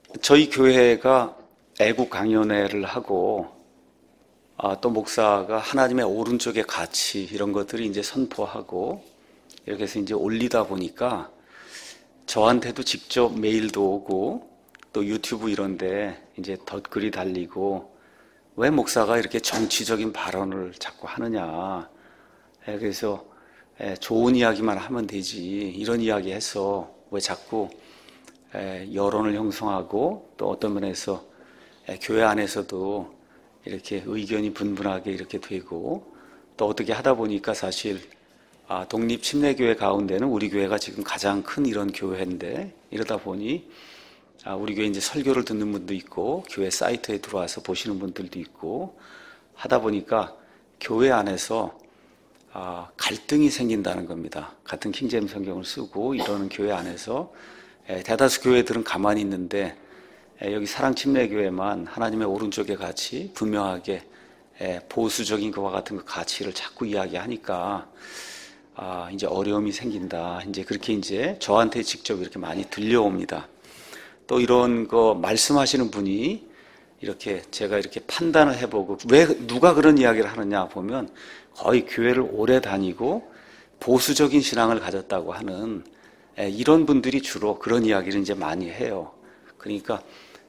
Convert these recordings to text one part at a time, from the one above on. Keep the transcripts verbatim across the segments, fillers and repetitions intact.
저희 교회가 애국 강연회를 하고 아, 또 목사가 하나님의 오른쪽의 가치 이런 것들이 이제 선포하고 이렇게 해서 이제 올리다 보니까 저한테도 직접 메일도 오고 또 유튜브 이런데 이제 덧글이 달리고 왜 목사가 이렇게 정치적인 발언을 자꾸 하느냐. 그래서 좋은 이야기만 하면 되지 이런 이야기 해서 왜 자꾸 여론을 형성하고 또 어떤 면에서 교회 안에서도 이렇게 의견이 분분하게 이렇게 되고 또 어떻게 하다 보니까 사실 독립 침례교회 가운데는 우리 교회가 지금 가장 큰 이런 교회인데 이러다 보니 우리 교회 이제 설교를 듣는 분도 있고 교회 사이트에 들어와서 보시는 분들도 있고 하다 보니까 교회 안에서 갈등이 생긴다는 겁니다. 같은 킹제임스 성경을 쓰고 이러는 교회 안에서 대다수 교회들은 가만히 있는데 여기 사랑침례교회만 하나님의 오른쪽에 같이 분명하게 보수적인 것과 같은 그 가치를 자꾸 이야기하니까 아, 이제 어려움이 생긴다. 이제 그렇게 이제 저한테 직접 이렇게 많이 들려옵니다. 또 이런 거 말씀하시는 분이 이렇게 제가 이렇게 판단을 해보고 왜 누가 그런 이야기를 하느냐 보면 거의 교회를 오래 다니고 보수적인 신앙을 가졌다고 하는 이런 분들이 주로 그런 이야기를 이제 많이 해요. 그러니까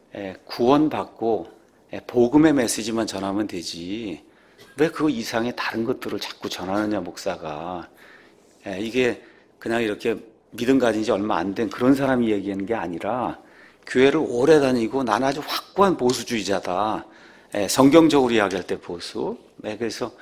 구원받고 복음의 메시지만 전하면 되지 왜 그 이상의 다른 것들을 자꾸 전하느냐 목사가. 이게 그냥 이렇게 믿음 가진 지 얼마 안 된 그런 사람이 얘기하는 게 아니라 교회를 오래 다니고 나는 아주 확고한 보수주의자다. 성경적으로 이야기할 때 보수. 그래서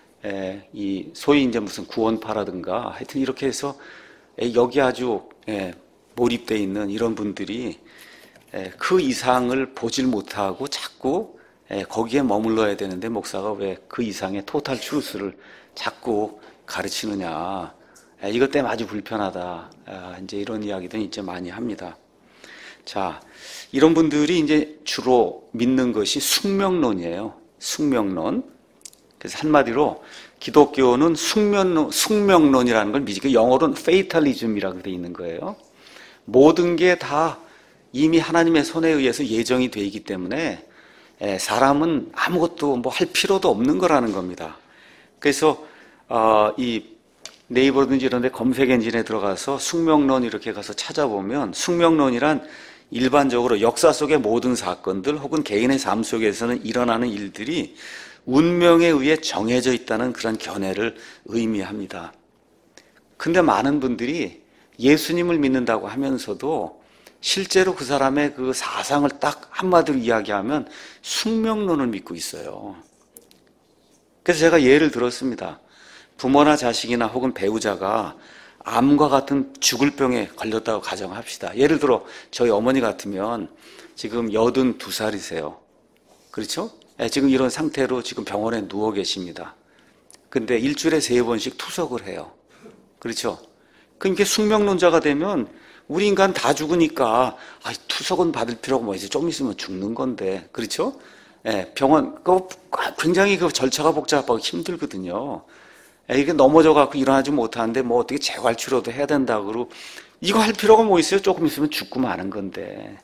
이 소위 이제 무슨 구원파라든가 하여튼 이렇게 해서 여기 아주 몰입되어 있는 이런 분들이 그 이상을 보질 못하고 자꾸 거기에 머물러야 되는데 목사가 왜 그 이상의 토탈 트루스를 자꾸 가르치느냐. 이것 때문에 아주 불편하다. 이제 이런 이야기들 이제 많이 합니다. 자, 이런 분들이 이제 주로 믿는 것이 숙명론이에요. 숙명론. 그래서 한마디로 기독교는 숙명론, 숙명론이라는 걸 믿지. 영어로는 페이탈리즘이라고 되어 있는 거예요. 모든 게 다 이미 하나님의 손에 의해서 예정이 되어 있기 때문에 사람은 아무것도 뭐 할 필요도 없는 거라는 겁니다. 그래서 어, 이 네이버든지 이런 데 검색 엔진에 들어가서 숙명론 이렇게 가서 찾아보면 숙명론이란 일반적으로 역사 속의 모든 사건들 혹은 개인의 삶 속에서는 일어나는 일들이 운명에 의해 정해져 있다는 그런 견해를 의미합니다. 근데 많은 분들이 예수님을 믿는다고 하면서도 실제로 그 사람의 그 사상을 딱 한마디로 이야기하면 숙명론을 믿고 있어요. 그래서 제가 예를 들었습니다. 부모나 자식이나 혹은 배우자가 암과 같은 죽을 병에 걸렸다고 가정합시다. 예를 들어 저희 어머니 같으면 지금 여든두 살이세요. 그렇죠? 네, 지금 이런 상태로 지금 병원에 누워 계십니다. 근데 일주일에 세 번씩 투석을 해요. 그렇죠? 그러니까 숙명론자가 되면 우리 인간 다 죽으니까 아, 투석은 받을 필요가 뭐 이제 좀 있으면 죽는 건데. 그렇죠? 네, 병원 그 굉장히 그 절차가 복잡하고 힘들거든요. 이게 넘어져 갖고 일어나지 못하는데 뭐 어떻게 재활 치료도 해야 된다고 그러고 이거 할 필요가 뭐 있어요? 조금 있으면 죽고 마는 건데.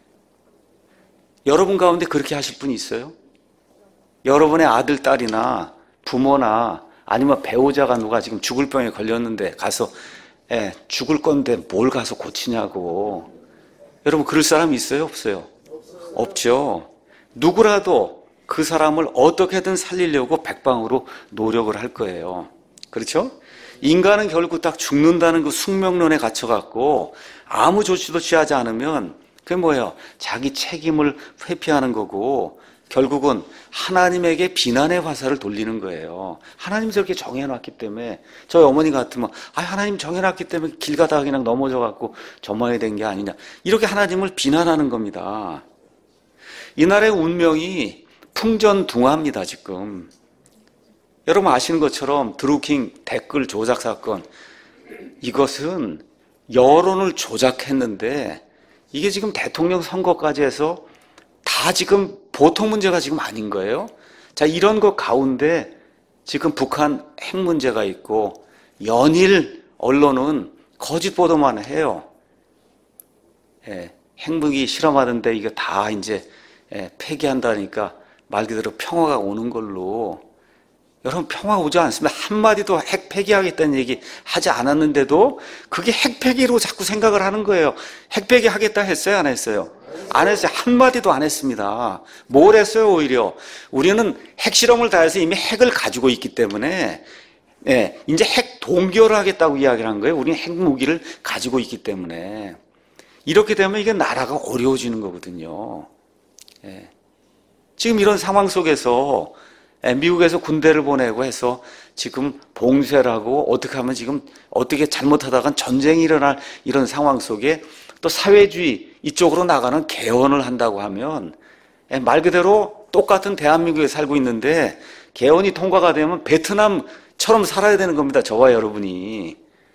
여러분 가운데 그렇게 하실 분이 있어요? 여러분의 아들, 딸이나 부모나 아니면 배우자가 누가 지금 죽을 병에 걸렸는데 가서 예, 죽을 건데 뭘 가서 고치냐고. 여러분 그럴 사람 있어요? 없어요? 없죠. 누구라도 그 사람을 어떻게든 살리려고 백방으로 노력을 할 거예요. 그렇죠? 인간은 결국 딱 죽는다는 그 숙명론에 갇혀갖고 아무 조치도 취하지 않으면 그게 뭐예요? 자기 책임을 회피하는 거고 결국은 하나님에게 비난의 화살을 돌리는 거예요. 하나님이 저렇게 정해놨기 때문에 저희 어머니 같으면 아 하나님 정해놨기 때문에 길 가다가 그냥 넘어져갖고 저만이 된 게 아니냐. 이렇게 하나님을 비난하는 겁니다. 이날의 운명이 풍전등화입니다. 지금 여러분 아시는 것처럼 드루킹 댓글 조작 사건 이것은 여론을 조작했는데 이게 지금 대통령 선거까지 해서 다 지금 보통 문제가 지금 아닌 거예요. 자, 이런 것 가운데 지금 북한 핵 문제가 있고 연일 언론은 거짓 보도만 해요. 예, 핵무기 실험하는데 이거 다 이제 예, 폐기한다니까 말 그대로 평화가 오는 걸로. 여러분, 평화 오지 않습니다. 한마디도 핵 폐기하겠다는 얘기 하지 않았는데도 그게 핵 폐기로 자꾸 생각을 하는 거예요. 핵 폐기 하겠다 했어요, 안 했어요? 안 했어요. 한마디도 안 했습니다. 뭘 했어요? 오히려 우리는 핵실험을 다 해서 이미 핵을 가지고 있기 때문에 예, 이제 핵 동결을 하겠다고 이야기를 한 거예요. 우리는 핵무기를 가지고 있기 때문에. 이렇게 되면 이게 나라가 어려워지는 거거든요. 예. 지금 이런 상황 속에서 미국에서 군대를 보내고 해서 지금 봉쇄를 하고 어떻게 하면 지금 어떻게 잘못하다간 전쟁이 일어날 이런 상황 속에 또 사회주의 이쪽으로 나가는 개헌을 한다고 하면 말 그대로 똑같은 대한민국에 살고 있는데 개헌이 통과가 되면 베트남처럼 살아야 되는 겁니다. 저와 여러분이.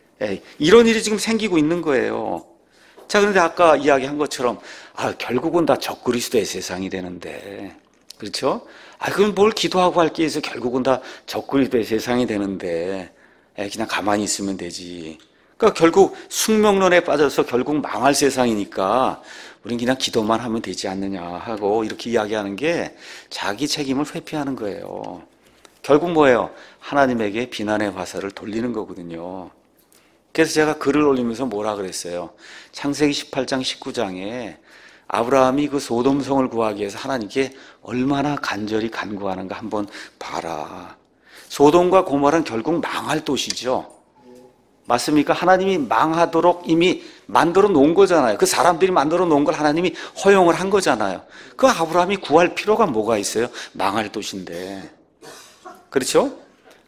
이런 일이 지금 생기고 있는 거예요. 자, 그런데 아까 이야기한 것처럼 아, 결국은 다 적그리스도의 세상이 되는데, 그렇죠? 아, 그건 뭘 기도하고 할 게 있어. 결국은 다 적그리스도의 세상이 되는데 그냥 가만히 있으면 되지. 그러니까 결국 숙명론에 빠져서 결국 망할 세상이니까 우린 그냥 기도만 하면 되지 않느냐 하고 이렇게 이야기하는 게 자기 책임을 회피하는 거예요. 결국 뭐예요? 하나님에게 비난의 화살을 돌리는 거거든요. 그래서 제가 글을 올리면서 뭐라 그랬어요? 창세기 십팔 장 십구 장에 아브라함이 그 소돔성을 구하기 위해서 하나님께 얼마나 간절히 간구하는가 한번 봐라. 소돔과 고모라는 결국 망할 도시죠. 맞습니까? 하나님이 망하도록 이미 만들어 놓은 거잖아요. 그 사람들이 만들어 놓은 걸 하나님이 허용을 한 거잖아요. 그 아브라함이 구할 필요가 뭐가 있어요? 망할 도시인데. 그렇죠?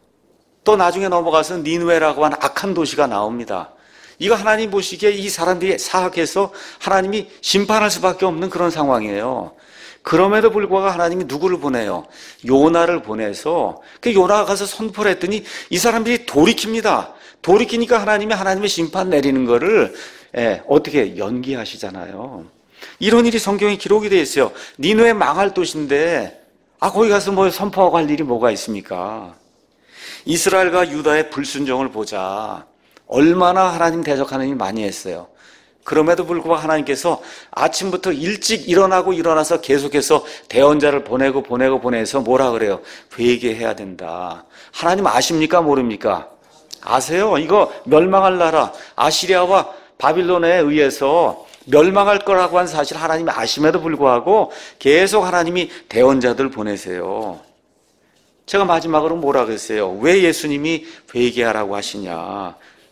또 나중에 넘어가서 니느웨라고 하는 악한 도시가 나옵니다. 이거 하나님 보시기에 이 사람들이 사악해서 하나님이 심판할 수밖에 없는 그런 상황이에요. 그럼에도 불구하고 하나님이 누구를 보내요? 요나를 보내서 그 요나가 가서 선포를 했더니 이 사람들이 돌이킵니다. 돌이키니까 하나님이 하나님의 심판 내리는 거를 예, 어떻게 연기하시잖아요. 이런 일이 성경에 기록이 되어 있어요. 니느웨 망할 도시인데 아 거기 가서 뭐 선포하고 할 일이 뭐가 있습니까? 이스라엘과 유다의 불순종을 보자. 얼마나 하나님 대적하는 일 많이 했어요. 그럼에도 불구하고 하나님께서 아침부터 일찍 일어나고 일어나서 계속해서 대언자를 보내고 보내고 보내서 뭐라 그래요? 회개해야 된다. 하나님 아십니까? 모릅니까? 아세요? 이거 멸망할 나라 아시리아와 바빌론에 의해서 멸망할 거라고 한 사실 하나님이 아심에도 불구하고 계속 하나님이 대언자들 보내세요. 제가 마지막으로 뭐라 그랬어요? 왜 예수님이 회개하라고 하시냐?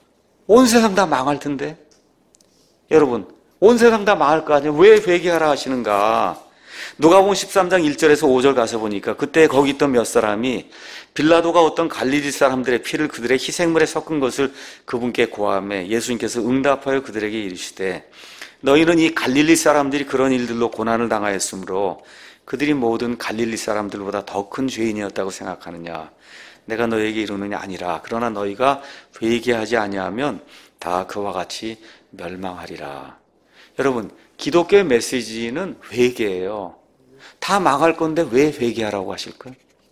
온 세상 다 망할 텐데. 여러분, 온 세상 다 망할 거 아니에요? 왜 회개하라 하시는가? 누가복음 십삼 장 일 절에서 오 절 가서 보니까 그때 거기 있던 몇 사람이 빌라도가 어떤 갈릴리 사람들의 피를 그들의 희생물에 섞은 것을 그분께 고함해 예수님께서 응답하여 그들에게 이르시되 너희는 이 갈릴리 사람들이 그런 일들로 고난을 당하였으므로 그들이 모든 갈릴리 사람들보다 더 큰 죄인이었다고 생각하느냐? 내가 너에게 이르느냐? 아니라 그러나 너희가 회개하지 아니하면 다 그와 같이 멸망하리라. 여러분, 기독교의 메시지는 회개예요. 다 망할 건데 왜 회개하라고 하실까요?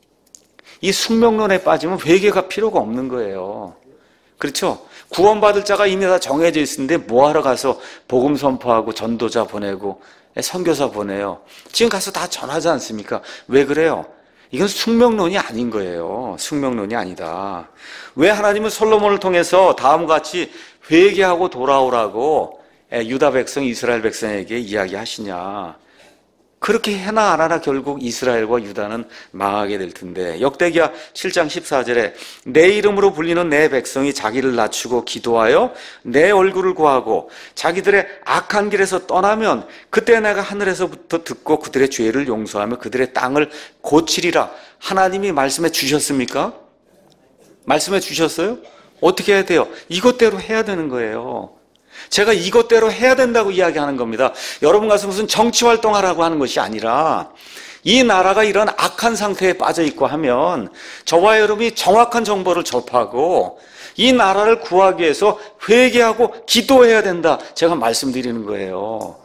이 숙명론에 빠지면 회개가 필요가 없는 거예요. 그렇죠? 구원받을 자가 이미 다 정해져 있는데 뭐하러 가서 복음 선포하고 전도자 보내고 선교사 보내요. 지금 가서 다 전하지 않습니까? 왜 그래요? 이건 숙명론이 아닌 거예요. 숙명론이 아니다. 왜 하나님은 솔로몬을 통해서 다음과 같이 회개하고 돌아오라고 유다 백성, 이스라엘 백성에게 이야기하시냐? 그렇게 해나 안 하나 결국 이스라엘과 유다는 망하게 될 텐데 역대기야 칠 장 십사 절에 내 이름으로 불리는 내 백성이 자기를 낮추고 기도하여 내 얼굴을 구하고 자기들의 악한 길에서 떠나면 그때 내가 하늘에서부터 듣고 그들의 죄를 용서하며 그들의 땅을 고치리라. 하나님이 말씀해 주셨습니까? 말씀해 주셨어요? 어떻게 해야 돼요? 이것대로 해야 되는 거예요. 제가 이것대로 해야 된다고 이야기하는 겁니다. 여러분 가서 무슨 정치활동하라고 하는 것이 아니라 이 나라가 이런 악한 상태에 빠져 있고 하면 저와 여러분이 정확한 정보를 접하고 이 나라를 구하기 위해서 회개하고 기도해야 된다. 제가 말씀드리는 거예요.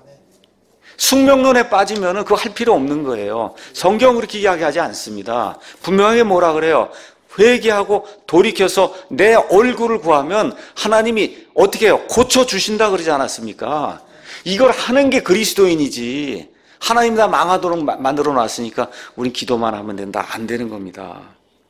숙명론에 빠지면 그거 할 필요 없는 거예요. 성경은 그렇게 이야기하지 않습니다. 분명하게 뭐라 그래요? 회개하고 돌이켜서 내 얼굴을 구하면 하나님이 어떻게 해요? 고쳐주신다 그러지 않았습니까? 이걸 하는 게 그리스도인이지. 하나님 다 망하도록 만들어 놨으니까 우린 기도만 하면 된다. 안 되는 겁니다.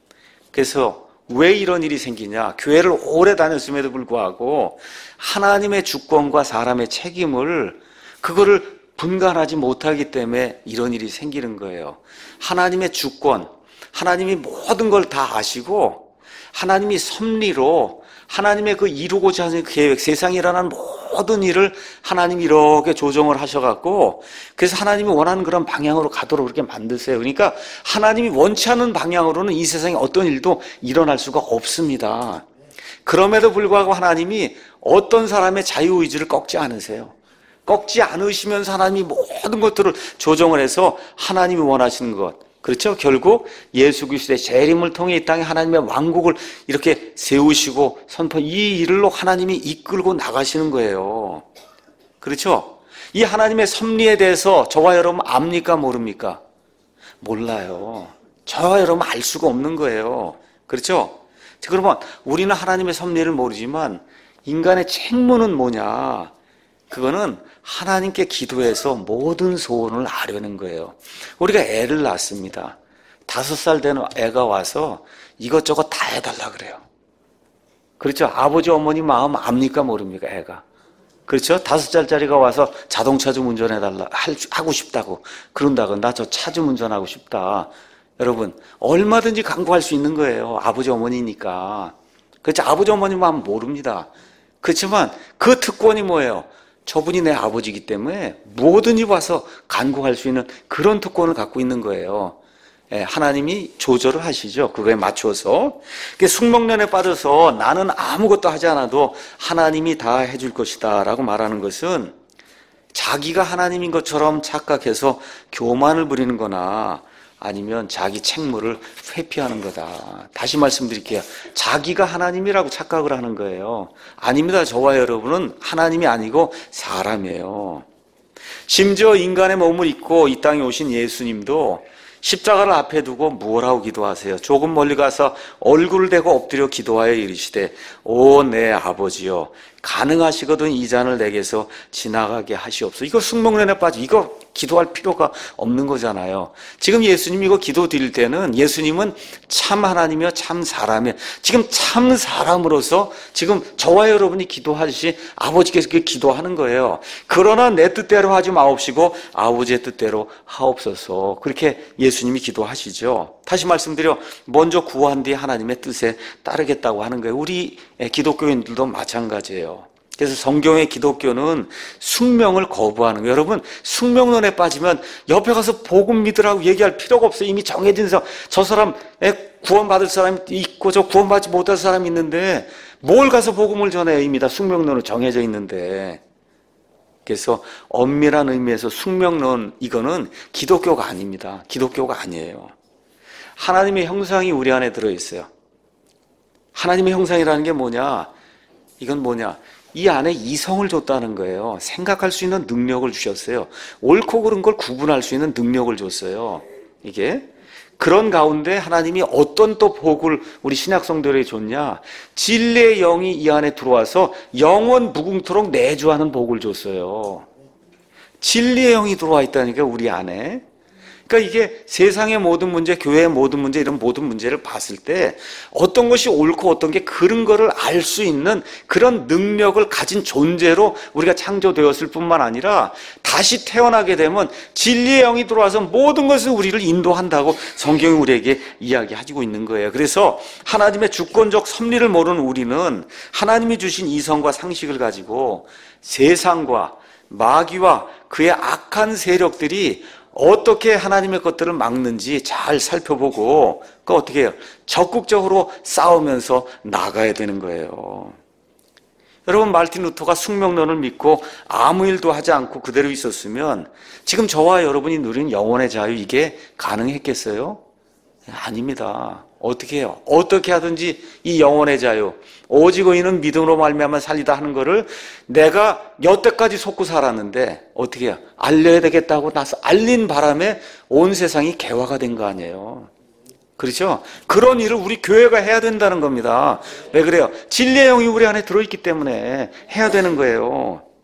그래서 왜 이런 일이 생기냐? 교회를 오래 다녔음에도 불구하고 하나님의 주권과 사람의 책임을 그거를 분간하지 못하기 때문에 이런 일이 생기는 거예요. 하나님의 주권, 하나님이 모든 걸 다 아시고 하나님이 섭리로 하나님의 그 이루고자 하는 계획, 세상에 일어나는 모든 일을 하나님이 이렇게 조정을 하셔갖고 그래서 하나님이 원하는 그런 방향으로 가도록 그렇게 만드세요. 그러니까 하나님이 원치 않는 방향으로는 이 세상에 어떤 일도 일어날 수가 없습니다. 그럼에도 불구하고 하나님이 어떤 사람의 자유의지를 꺾지 않으세요. 꺾지 않으시면서 하나님이 모든 것들을 조정을 해서 하나님이 원하시는 것, 그렇죠? 결국 예수 그리스도의 재림을 통해 이 땅에 하나님의 왕국을 이렇게 세우시고 선포, 이 일로 하나님이 이끌고 나가시는 거예요. 그렇죠? 이 하나님의 섭리에 대해서 저와 여러분 압니까 모릅니까? 몰라요. 저와 여러분 알 수가 없는 거예요. 그렇죠? 그러면 우리는 하나님의 섭리를 모르지만 인간의 책무는 뭐냐? 그거는 하나님께 기도해서 모든 소원을 아려는 거예요. 우리가 애를 낳습니다. 다섯 살 된 애가 와서 이것저것 다 해달라 그래요. 그렇죠? 아버지 어머니 마음 압니까 모릅니까 애가? 그렇죠? 다섯 살짜리가 와서 자동차 좀 운전해달라 하고 싶다고 그런다고 나 저 차 좀 운전하고 싶다. 여러분 얼마든지 강구할 수 있는 거예요. 아버지 어머니니까. 그렇죠? 아버지 어머니 마음 모릅니다. 그렇지만 그 특권이 뭐예요? 저분이 내 아버지이기 때문에 뭐든지 와서 간구할 수 있는 그런 특권을 갖고 있는 거예요. 예, 하나님이 조절을 하시죠. 그거에 맞춰서. 숙명론에 빠져서 나는 아무것도 하지 않아도 하나님이 다 해줄 것이다 라고 말하는 것은 자기가 하나님인 것처럼 착각해서 교만을 부리는 거나 아니면 자기 책무를 회피하는 거다. 다시 말씀드릴게요. 자기가 하나님이라고 착각을 하는 거예요. 아닙니다. 저와 여러분은 하나님이 아니고 사람이에요. 심지어 인간의 몸을 입고 이 땅에 오신 예수님도 십자가를 앞에 두고 뭐라고 기도하세요? 조금 멀리 가서 얼굴을 대고 엎드려 기도하여 이르시되 오 내 아버지여 가능하시거든 이 잔을 내게서 지나가게 하시옵소서. 이거 숙명론에 빠져 이거 기도할 필요가 없는 거잖아요. 지금 예수님 이거 기도 드릴 때는 예수님은 참 하나님이요 참 사람이에요. 지금 참 사람으로서 지금 저와 여러분이 기도하듯이 아버지께서 기도하는 거예요. 그러나 내 뜻대로 하지 마옵시고 아버지의 뜻대로 하옵소서. 그렇게 예수님이 기도하시죠. 다시 말씀드려 먼저 구한 뒤에 하나님의 뜻에 따르겠다고 하는 거예요. 우리 기독교인들도 마찬가지예요. 그래서 성경의 기독교는 숙명을 거부하는 거예요. 여러분 숙명론에 빠지면 옆에 가서 복음 믿으라고 얘기할 필요가 없어요. 이미 정해진 사, 저 사람 구원받을 사람이 있고 저 구원받지 못할 사람이 있는데 뭘 가서 복음을 전해요. 이미 다 숙명론은 정해져 있는데. 그래서 엄밀한 의미에서 숙명론 이거는 기독교가 아닙니다. 기독교가 아니에요. 하나님의 형상이 우리 안에 들어있어요. 하나님의 형상이라는 게 뭐냐? 이건 뭐냐? 이 안에 이성을 줬다는 거예요. 생각할 수 있는 능력을 주셨어요. 옳고 그른 걸 구분할 수 있는 능력을 줬어요. 이게 그런 가운데 하나님이 어떤 또 복을 우리 신약 성도들에게 줬냐? 진리의 영이 이 안에 들어와서 영원 무궁토록 내주하는 복을 줬어요. 진리의 영이 들어와 있다니까 우리 안에. 그러니까 이게 세상의 모든 문제, 교회의 모든 문제, 이런 모든 문제를 봤을 때 어떤 것이 옳고 어떤 게 그른 거를 알 수 있는 그런 능력을 가진 존재로 우리가 창조되었을 뿐만 아니라 다시 태어나게 되면 진리의 영이 들어와서 모든 것을 우리를 인도한다고 성경이 우리에게 이야기하고 있는 거예요. 그래서 하나님의 주권적 섭리를 모르는 우리는 하나님이 주신 이성과 상식을 가지고 세상과 마귀와 그의 악한 세력들이 어떻게 하나님의 것들을 막는지 잘 살펴보고 그 어떻게 해요? 적극적으로 싸우면서 나가야 되는 거예요. 여러분 마르틴 루터가 숙명론을 믿고 아무 일도 하지 않고 그대로 있었으면 지금 저와 여러분이 누리는 영혼의 자유 이게 가능했겠어요? 아닙니다. 어떻게 해요? 어떻게 하든지 이 영혼의 자유 오직 의인은 믿음으로 말미암아 살리다 하는 거를 내가 여태까지 속고 살았는데 어떻게 해요? 알려야 되겠다고 나서 알린 바람에 온 세상이 개화가 된 거 아니에요. 그렇죠? 그런 일을 우리 교회가 해야 된다는 겁니다. 왜 그래요? 진리의 영이 우리 안에 들어있기 때문에 해야 되는 거예요.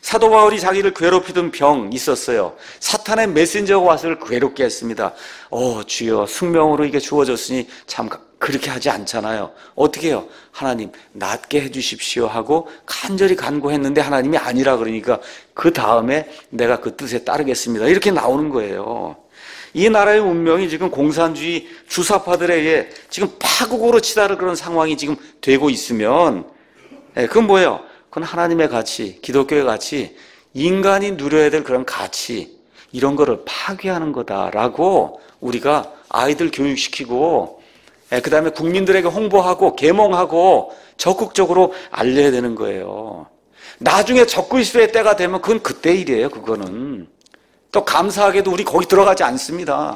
사도 바울이 자기를 괴롭히던 병 있었어요. 사탄의 메신저가 와서 그를 괴롭게 했습니다. 어, 주여, 숙명으로 이게 주어졌으니 참 그렇게 하지 않잖아요. 어떻게 해요? 하나님, 낫게 해주십시오 하고 간절히 간구했는데 하나님이 아니라 그러니까 그 다음에 내가 그 뜻에 따르겠습니다. 이렇게 나오는 거예요. 이 나라의 운명이 지금 공산주의 주사파들에 의해 지금 파국으로 치달을 그런 상황이 지금 되고 있으면, 예, 그건 뭐예요? 그건 하나님의 가치, 기독교의 가치, 인간이 누려야 될 그런 가치, 이런 거를 파괴하는 거다라고 우리가 아이들 교육시키고, 예, 그 다음에 국민들에게 홍보하고 계몽하고 적극적으로 알려야 되는 거예요. 나중에 적그리스도의 때가 되면 그건 그때 일이에요. 그거는 또 감사하게도 우리 거기 들어가지 않습니다.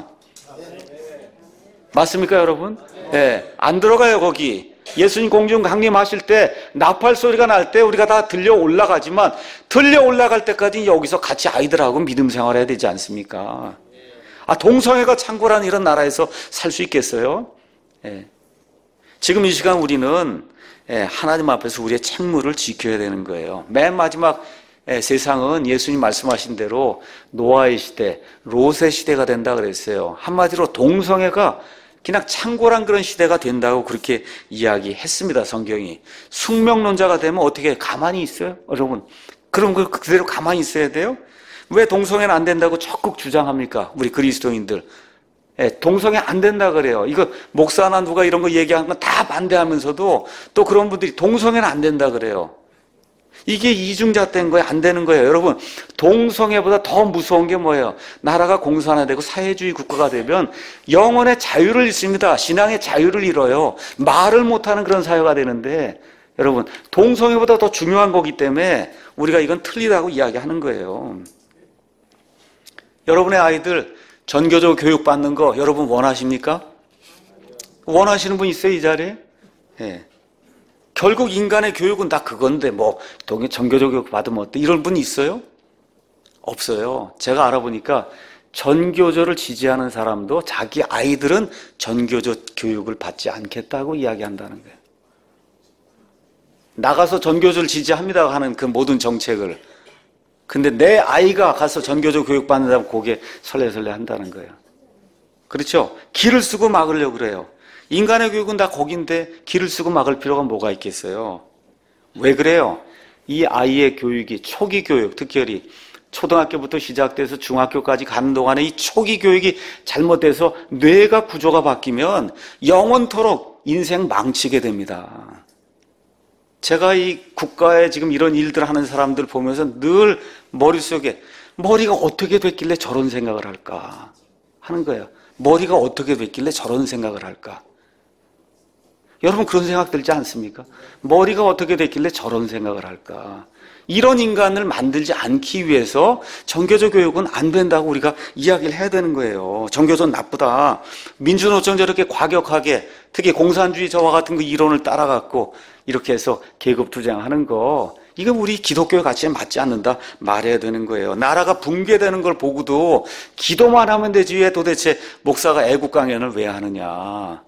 맞습니까, 여러분? 예, 안 들어가요. 거기 예수님 공중 강림하실 때 나팔 소리가 날 때 우리가 다 들려 올라가지만 들려 올라갈 때까지 여기서 같이 아이들하고 믿음 생활해야 되지 않습니까? 아, 동성애가 창고라는 이런 나라에서 살 수 있겠어요? 예. 지금 이 시간 우리는, 예, 하나님 앞에서 우리의 책무를 지켜야 되는 거예요. 맨 마지막, 예, 세상은 예수님 말씀하신 대로 노아의 시대, 롯의 시대가 된다 그랬어요. 한마디로 동성애가 그냥 창고란 그런 시대가 된다고 그렇게 이야기했습니다. 성경이. 숙명론자가 되면 어떻게 가만히 있어요? 여러분, 그럼 그대로 가만히 있어야 돼요? 왜 동성애는 안 된다고 적극 주장합니까? 우리 그리스도인들. 예, 동성애 안 된다 그래요. 이거 목사나 누가 이런 거 얘기하는 건 다 반대하면서도 또 그런 분들이 동성애는 안 된다 그래요. 이게 이중잣대인 거예요? 안 되는 거예요? 여러분, 동성애보다 더 무서운 게 뭐예요? 나라가 공산화되고 사회주의 국가가 되면 영혼의 자유를 잃습니다. 신앙의 자유를 잃어요. 말을 못하는 그런 사회가 되는데, 여러분, 동성애보다 더 중요한 거기 때문에 우리가 이건 틀리다고 이야기하는 거예요. 여러분의 아이들 전교조 교육 받는 거 여러분 원하십니까? 원하시는 분 있어요, 이 자리에? 예. 결국 인간의 교육은 다 그건데 뭐 전교조 교육 받으면 어때? 이런 분 있어요? 없어요. 제가 알아보니까 전교조를 지지하는 사람도 자기 아이들은 전교조 교육을 받지 않겠다고 이야기한다는 거예요. 나가서 전교조를 지지합니다 하는 그 모든 정책을. 근데 내 아이가 가서 전교조 교육 받는다면 고개 설레설레 한다는 거예요. 그렇죠? 기를 쓰고 막으려고 그래요. 인간의 교육은 다 거긴데 기를 쓰고 막을 필요가 뭐가 있겠어요? 왜 그래요? 이 아이의 교육이 초기 교육, 특별히 초등학교부터 시작돼서 중학교까지 가는 동안에 이 초기 교육이 잘못돼서 뇌가 구조가 바뀌면 영원토록 인생 망치게 됩니다. 제가 이 국가에 지금 이런 일들 하는 사람들 보면서 늘 머릿속에 머리가 어떻게 됐길래 저런 생각을 할까 하는 거예요. 머리가 어떻게 됐길래 저런 생각을 할까? 여러분 그런 생각 들지 않습니까? 머리가 어떻게 됐길래 저런 생각을 할까? 이런 인간을 만들지 않기 위해서 전교조 교육은 안 된다고 우리가 이야기를 해야 되는 거예요. 전교조는 나쁘다. 민주노총 저렇게 과격하게 특히 공산주의 저와 같은 그 이론을 따라갖고 이렇게 해서 계급투쟁하는 거 이거 우리 기독교의 가치에 맞지 않는다 말해야 되는 거예요. 나라가 붕괴되는 걸 보고도 기도만 하면 되지 왜 도대체 목사가 애국 강연을 왜 하느냐.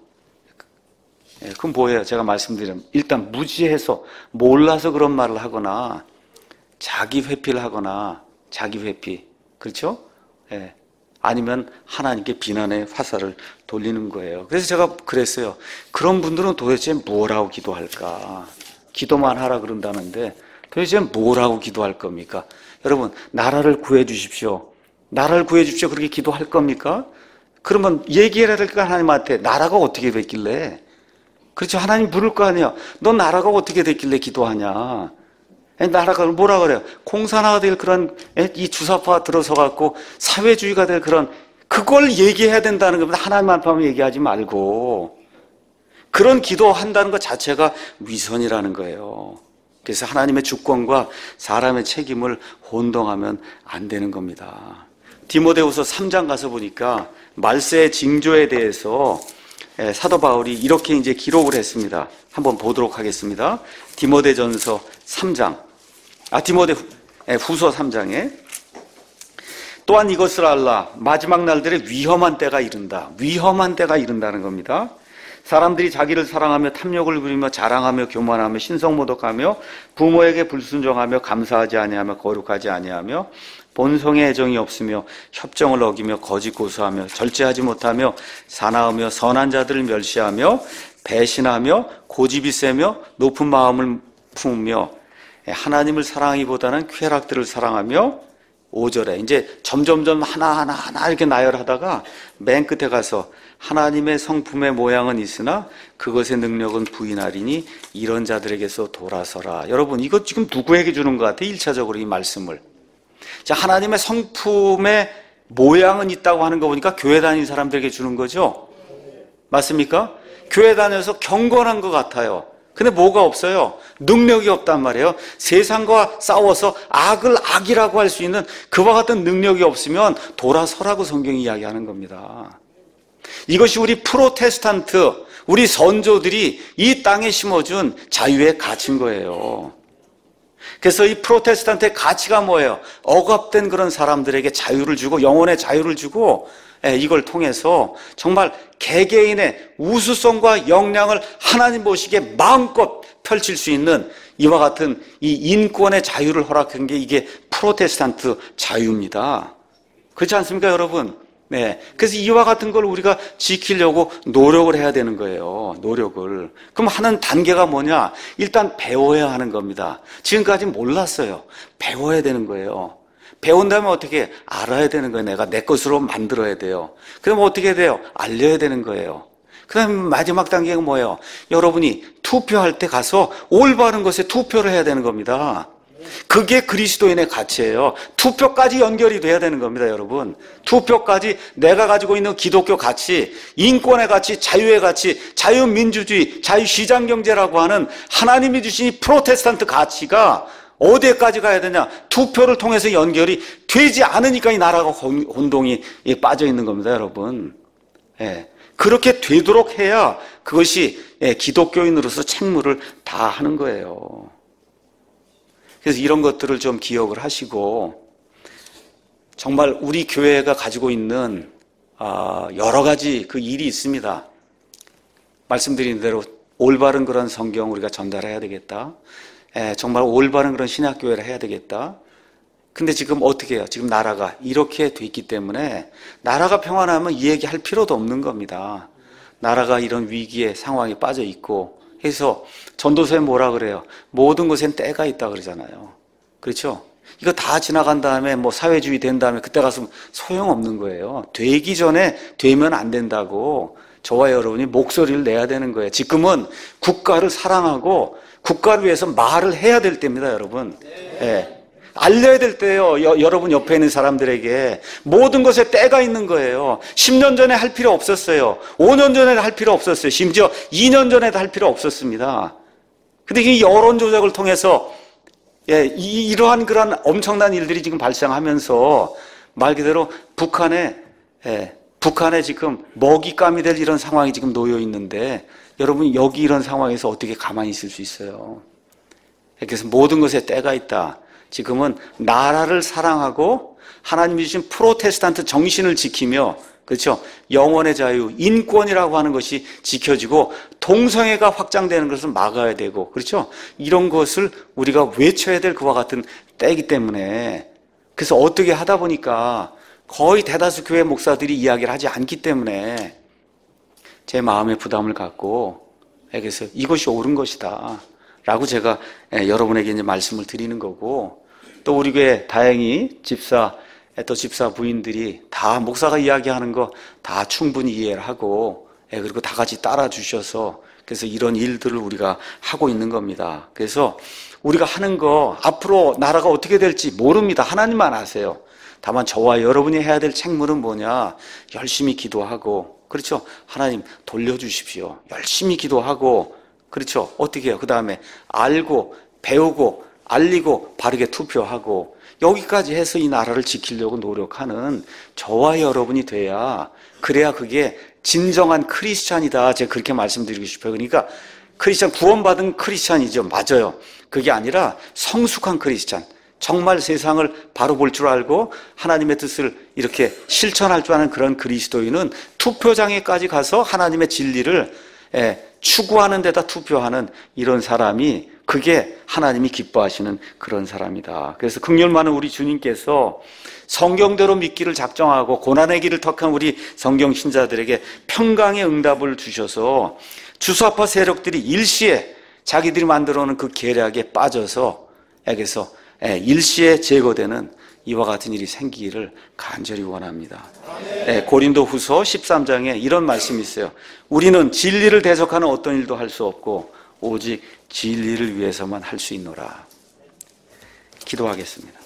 예, 그건 뭐예요? 제가 말씀드리면 일단 무지해서 몰라서 그런 말을 하거나 자기 회피를 하거나 자기 회피 그렇죠? 예. 아니면 하나님께 비난의 화살을 돌리는 거예요. 그래서 제가 그랬어요. 그런 분들은 도대체 뭐라고 기도할까? 기도만 하라 그런다는데 도대체 뭐라고 기도할 겁니까? 여러분 나라를 구해 주십시오. 나라를 구해 주십시오. 그렇게 기도할 겁니까? 그러면 얘기해야 될까 하나님한테 나라가 어떻게 됐길래? 그렇죠. 하나님 부를 거 아니에요. 너 나라가 어떻게 됐길래 기도하냐? 나라가 뭐라 그래요? 공산화가 될 그런 이 주사파 들어서 갖고 사회주의가 될 그런 그걸 얘기해야 된다는 겁니다. 하나님 앞에만 얘기하지 말고 그런 기도한다는 것 자체가 위선이라는 거예요. 그래서 하나님의 주권과 사람의 책임을 혼동하면 안 되는 겁니다. 디모데후서 삼 장 가서 보니까 말세의 징조에 대해서 사도 바울이 이렇게 이제 기록을 했습니다. 한번 보도록 하겠습니다. 디모데전서 삼 장. 아, 디모데 후서 삼 장에 또한 이것을 알라 마지막 날들에 위험한 때가 이른다. 위험한 때가 이른다는 겁니다. 사람들이 자기를 사랑하며 탐욕을 부리며 자랑하며 교만하며 신성모독하며 부모에게 불순종하며 감사하지 아니하며 거룩하지 아니하며 본성의 애정이 없으며 협정을 어기며 거짓 고소하며 절제하지 못하며 사나우며 선한 자들을 멸시하며 배신하며 고집이 세며 높은 마음을 품으며 하나님을 사랑하기보다는 쾌락들을 사랑하며 오 절에 이제 점점점 하나하나 하나 이렇게 나열하다가 맨 끝에 가서 하나님의 성품의 모양은 있으나 그것의 능력은 부인하리니 이런 자들에게서 돌아서라. 여러분, 이거 지금 누구에게 주는 것 같아요? 일 차적으로 이 말씀을. 자, 하나님의 성품의 모양은 있다고 하는 거 보니까 교회 다니는 사람들에게 주는 거죠? 맞습니까? 교회 다녀서 경건한 것 같아요. 근데 뭐가 없어요? 능력이 없단 말이에요. 세상과 싸워서 악을 악이라고 할 수 있는 그와 같은 능력이 없으면 돌아서라고 성경이 이야기하는 겁니다. 이것이 우리 프로테스탄트, 우리 선조들이 이 땅에 심어준 자유의 가치인 거예요. 그래서 이 프로테스탄트의 가치가 뭐예요? 억압된 그런 사람들에게 자유를 주고 영혼의 자유를 주고 이걸 통해서 정말 개개인의 우수성과 역량을 하나님 보시기에 마음껏 펼칠 수 있는 이와 같은 이 인권의 자유를 허락한 게 이게 프로테스탄트 자유입니다. 그렇지 않습니까, 여러분? 네. 그래서 이와 같은 걸 우리가 지키려고 노력을 해야 되는 거예요. 노력을. 그럼 하는 단계가 뭐냐? 일단 배워야 하는 겁니다. 지금까지 몰랐어요. 배워야 되는 거예요. 배운다면 어떻게 알아야 되는 거예요. 내가 내 것으로 만들어야 돼요. 그럼 어떻게 해야 돼요? 알려야 되는 거예요. 그 다음에 마지막 단계가 뭐예요? 여러분이 투표할 때 가서 올바른 것에 투표를 해야 되는 겁니다. 그게 그리스도인의 가치예요. 투표까지 연결이 돼야 되는 겁니다, 여러분. 투표까지 내가 가지고 있는 기독교 가치, 인권의 가치, 자유의 가치, 자유민주주의, 자유시장경제라고 하는 하나님이 주신 이 프로테스탄트 가치가 어디까지 가야 되냐? 투표를 통해서 연결이 되지 않으니까 이 나라가 혼동이 빠져 있는 겁니다, 여러분. 예. 그렇게 되도록 해야 그것이 기독교인으로서 책무를 다하는 거예요. 그래서 이런 것들을 좀 기억을 하시고 정말 우리 교회가 가지고 있는 여러 가지 그 일이 있습니다. 말씀드린 대로 올바른 그런 성경 우리가 전달해야 되겠다. 정말 올바른 그런 신학교회를 해야 되겠다. 근데 지금 어떻게 해요? 지금 나라가 이렇게 돼 있기 때문에 나라가 평안하면 이 얘기할 필요도 없는 겁니다. 나라가 이런 위기의 상황에 빠져 있고 해서 전도서에 뭐라 그래요? 모든 것엔 때가 있다 그러잖아요. 그렇죠? 이거 다 지나간 다음에 뭐 사회주의 된 다음에 그때 가서 소용없는 거예요. 되기 전에 되면 안 된다고 저와 여러분이 목소리를 내야 되는 거예요. 지금은 국가를 사랑하고 국가를 위해서 말을 해야 될 때입니다, 여러분. 네. 알려야 될 때예요. 여, 여러분 옆에 있는 사람들에게 모든 것에 때가 있는 거예요. 십 년 전에 할 필요 없었어요. 오 년 전에 할 필요 없었어요. 심지어 이 년 전에도 할 필요 없었습니다. 근데 이 여론 조작을 통해서 예, 이, 이러한 그런 엄청난 일들이 지금 발생하면서 말 그대로 북한에 예, 북한에 지금 먹잇감이 될 이런 상황이 지금 놓여 있는데 여러분 여기 이런 상황에서 어떻게 가만히 있을 수 있어요? 그래서 모든 것에 때가 있다. 지금은 나라를 사랑하고 하나님이 주신 프로테스탄트 정신을 지키며 그렇죠? 영혼의 자유, 인권이라고 하는 것이 지켜지고 동성애가 확장되는 것을 막아야 되고 그렇죠? 이런 것을 우리가 외쳐야 될 그와 같은 때이기 때문에 그래서 어떻게 하다 보니까 거의 대다수 교회 목사들이 이야기를 하지 않기 때문에 제 마음의 부담을 갖고 그래서 이것이 옳은 것이다 라고 제가 여러분에게 이제 말씀을 드리는 거고 또 우리 교회 다행히 집사 또 집사 부인들이 다 목사가 이야기하는 거 다 충분히 이해를 하고 그리고 다 같이 따라 주셔서 그래서 이런 일들을 우리가 하고 있는 겁니다. 그래서 우리가 하는 거 앞으로 나라가 어떻게 될지 모릅니다. 하나님만 아세요. 다만 저와 여러분이 해야 될 책무는 뭐냐? 열심히 기도하고 그렇죠? 하나님 돌려주십시오. 열심히 기도하고 그렇죠? 어떻게 해요? 그 다음에 알고 배우고 알리고 바르게 투표하고 여기까지 해서 이 나라를 지키려고 노력하는 저와 여러분이 돼야 그래야 그게 진정한 크리스찬이다. 제가 그렇게 말씀드리고 싶어요. 그러니까 크리스찬 구원받은 크리스찬이죠. 맞아요. 그게 아니라 성숙한 크리스찬. 정말 세상을 바로 볼 줄 알고 하나님의 뜻을 이렇게 실천할 줄 아는 그런 그리스도인은 투표장에까지 가서 하나님의 진리를 예, 추구하는 데다 투표하는 이런 사람이 그게 하나님이 기뻐하시는 그런 사람이다. 그래서 극률 많은 우리 주님께서 성경대로 믿기를 작정하고 고난의 길을 택한 우리 성경 신자들에게 평강의 응답을 주셔서 주사파 세력들이 일시에 자기들이 만들어 놓은 그 계략에 빠져서 에게서 일시에 제거되는 이와 같은 일이 생기기를 간절히 원합니다. 네, 고린도 후서 십삼 장에 이런 말씀이 있어요. 우리는 진리를 대적하는 어떤 일도 할 수 없고 오직 진리를 위해서만 할 수 있노라. 기도하겠습니다.